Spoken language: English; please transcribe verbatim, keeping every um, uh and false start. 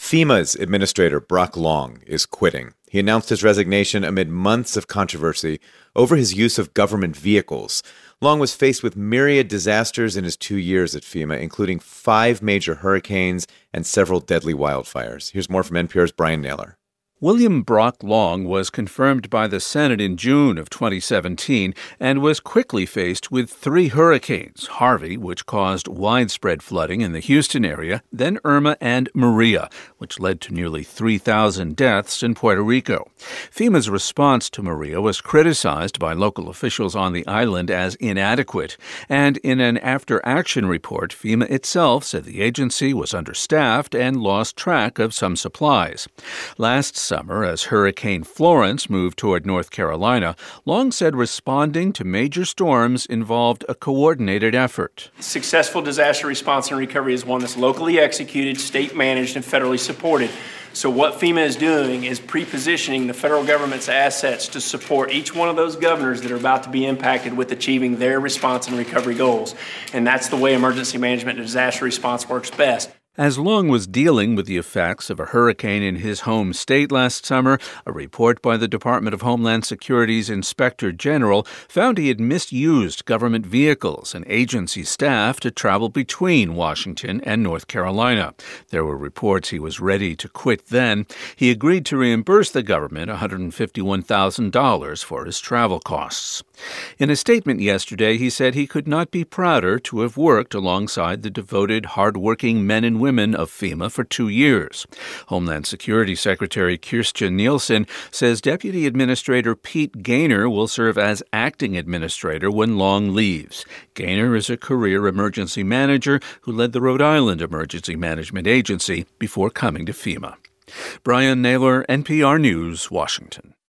FEMA's administrator, Brock Long, is quitting. He announced his resignation amid months of controversy over his use of government vehicles. Long was faced with myriad disasters in his two years at FEMA, including five major hurricanes and several deadly wildfires. Here's more from N P R's Brian Naylor. William Brock Long was confirmed by the Senate in June of twenty seventeen and was quickly faced with three hurricanes: Harvey, which caused widespread flooding in the Houston area, then Irma and Maria, which led to nearly three thousand deaths in Puerto Rico. FEMA's response to Maria was criticized by local officials on the island as inadequate, and in an after-action report, FEMA itself said the agency was understaffed and lost track of some supplies. Last summer, as Hurricane Florence moved toward North Carolina, Long said responding to major storms involved a coordinated effort. Successful disaster response and recovery is one that's locally executed, state-managed, and federally supported. So what FEMA is doing is pre-positioning the federal government's assets to support each one of those governors that are about to be impacted with achieving their response and recovery goals. And that's the way emergency management and disaster response works best. As Long was dealing with the effects of a hurricane in his home state last summer, a report by the Department of Homeland Security's Inspector General found he had misused government vehicles and agency staff to travel between Washington and North Carolina. There were reports he was ready to quit then. He agreed to reimburse the government one hundred fifty-one thousand dollars for his travel costs. In a statement yesterday, he said he could not be prouder to have worked alongside the devoted, hardworking men and women of FEMA for two years. Homeland Security Secretary Kirstjen Nielsen says Deputy Administrator Pete Gaynor will serve as acting administrator when Long leaves. Gaynor is a career emergency manager who led the Rhode Island Emergency Management Agency before coming to FEMA. Brian Naylor, N P R News, Washington.